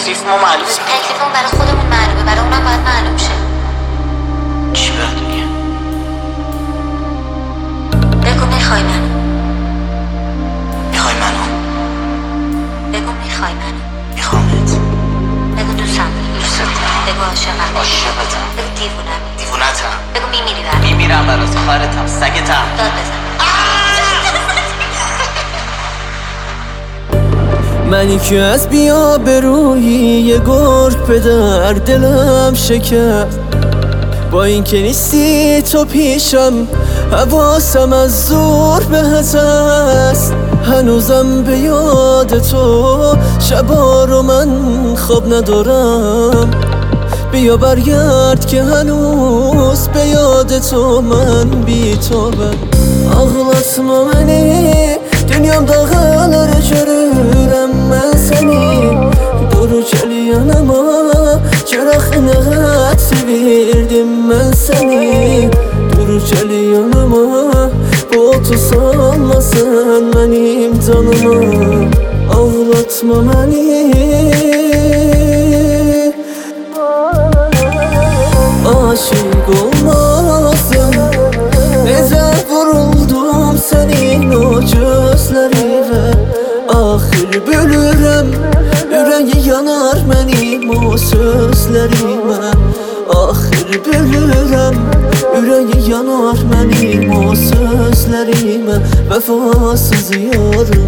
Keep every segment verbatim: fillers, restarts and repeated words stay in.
تکلیف ما معلومه. تکلیف ما برای خودمون معلومه، برای اونم باید معلوم شه. چی باید بگم؟ بگو میخوای منو. میخوای منو؟ بگو میخوای منو. میخوامت. بگو دوستم داری. دوستت دارم. بگو عاشقم. عاشقتم. بگو دیوونم. دیوونتم. بگو میمیری برام. میمیرم برات. خواهرتم. سگتم. داد بزن. منی که از بیا برویی یه گرگ به در دلم شکست، با این که نیستی تو پیشم حواسم از زور بهت است. هنوزم به یاد تو شبا رو من خواب ندارم. بیا برگرد که هنوز به یاد تو من بی توبم. Ağlatma beni, dünyamda kalır görürüm ben seni. Dur gel yanıma, cerahına sevirdim ben seni. Dur gel yanıma, botu salmasın benim canıma. Ağlatma beni, aşık olmazdım. Nece vuruldum senin o gözlerine. Ahir bölürüm, yüreği yanar benim o sözlerime. Ahir bölürüm, yüreği yanar benim o sözlerime. Vefasız yarım,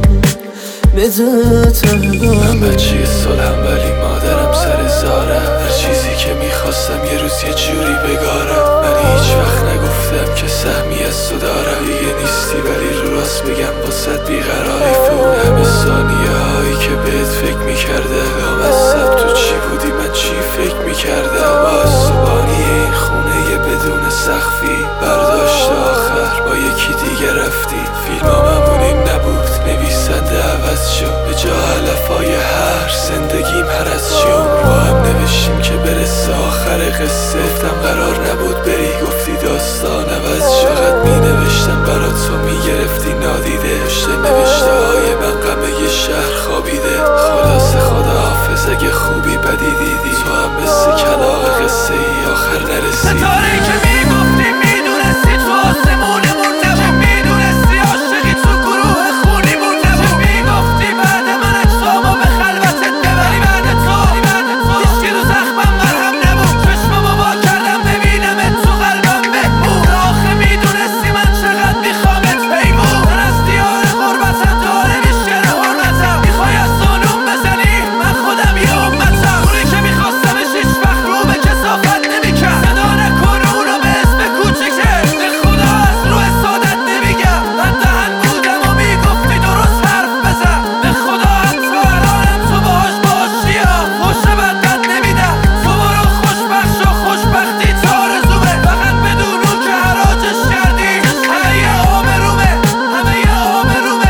nece tevbem. من بچه صلحم ولی مادرم سر زاره. هر چیزی که میخواستم یه روز یه جوری بگاره. من هیچ وقت نگفتم که سهمی از تو دارم. دیگه نیستی ولی رو راست بگم باست بیقراری. تو اون همه ثانیه هایی که بهت فکر میکرده لامصب تو چی بودی من چی فکر میکرده. با صبحانی این خونه یه بدون سخفی برداشت آخر با یکی دیگه رفتی. فیلم همون این نبود نویسنده عوض شد. به جا علفای هر زندگیم هر از شد. با هم نوشتیم که برسه آخر قصه. گفتم قرار نبود بری گفتی داستان عوض شد. فقط می نوشتم برات تو می گرفتی نادیده. پشت نوشته های من غم یه شهر خوابیده. خلاص خدا حافظ اگه خوبی بدی دیدی. تو هم مثل کلاغ قصه ای آخر نرسیدی. ستاره که می گفتی می دونستی تو آسمونمون نبود. می دونستی عاشقی تو گروه خونیمون نبود. می گفتی بعد من اجسامو به خلوتت ببری. بعد تو هیچکی رو زخمم مرهم نبود. چشممو با کردم ببینمت تو قلبم بهبود. آخه می دونستی من چقدر میخوامت پیمون. من از دیار غربتم داره میشه حرمتم. میخوای از زانوم بزنی من خودم یه امتم. اونی که میخواستمش هیچ وقت رو به کثافت نمیکرد. صدا نکن اونو به اسم کوچیکه. به خدا از رو سادت نمیگم. من دهن بودم و میگفتی درست حرف بزن. به خدا حتی الانم تو باهاش باشی ها خوش بدت نمیدم. تو برو خوشبخت شو خوشبختی تا آرزومه. فقط بدون اون که حراجش کردی همه یه آبرومه. همه یه آبرومه.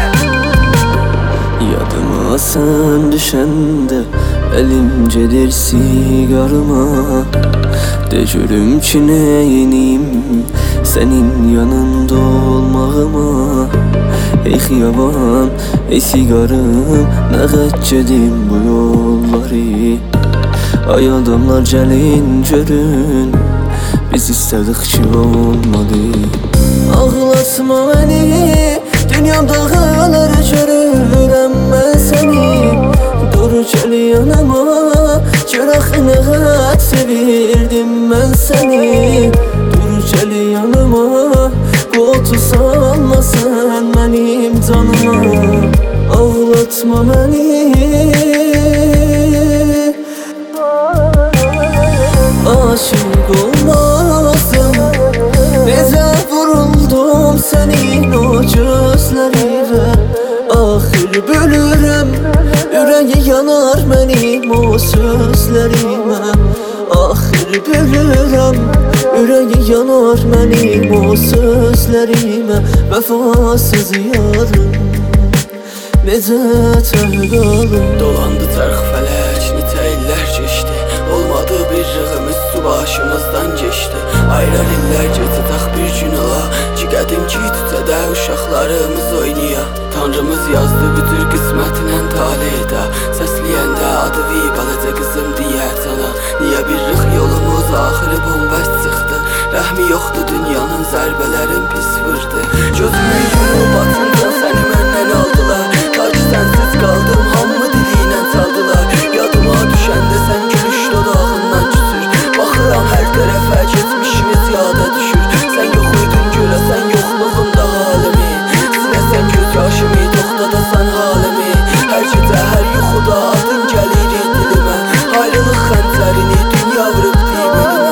Yadıma sen düşende elimcedir sigarıma. Decürüm ki neyiniyim senin yanında olmağıma. Ey xiyaban, ey sigarım, ne geçedim bu yolları. Ay adamlar gelin görün, biz istedik ki olmadı. Ağlatma beni, dünyamda kalır görürüm ben seni. Dur gel yanıma, cerahına sevirdim ben seni. Dur gel yanıma, botu salmasın benim canıma. Ağlatma beni, aşık olmazdım. Nece vuruldum senin o gözlerine. Ahir bölürüm, yüreği yanar benim o sözlerime. Ahir bölürüm, yüreği yanar benim o sözlerime. Vefasız yarım, nece tevgalım. Dolandı tərx fələk, nitə illər keçdi. Olmadı bir rığım üstü başımızdan geçti. Ayrar illər gecə tax bir gün ola ki qədim gitcədə uşaqlarımız oynaya. Tanrımız yazdı bütün qismətinə taleydə, səsləyəndə adı vi balaca qızım deyər sana. Niyə bir rıx yolumuz axırı bombəst çıxdı, rəhmi yoxdur dünyanın, zərbələrin pis vurdu. Gözümün yumub atınca səni məndən aldılar, ta ki sənsiz qaldım hamı diliylə çaldılar. Yadıma düşəndə sən gülüş dodağından küsür, baxıram hər tərəfə geçmişimiz yada düşür. Sən yox idin görəsən yoxluğunda halimi, siləsən göz yaşımı toxtadasan halimi. Hər gecə hər yuxuda adın gəlir dilimə, ayrılıq xəncərini dünya vurub deyib elimə.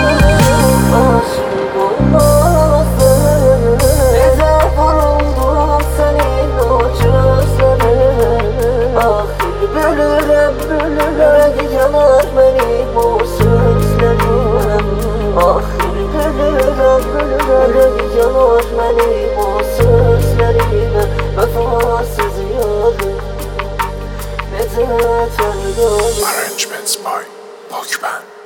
Aşık olmasın, necə vuruldum sənin o gözlərə. Axır bölürəm, bölürəm, yanar mənim o sözlərim. Axır bölürəm, bölürəm, yanar mənim o sözlərimə. Vəfasız yarım, necə tərqalım. Arrangements by Pokemon.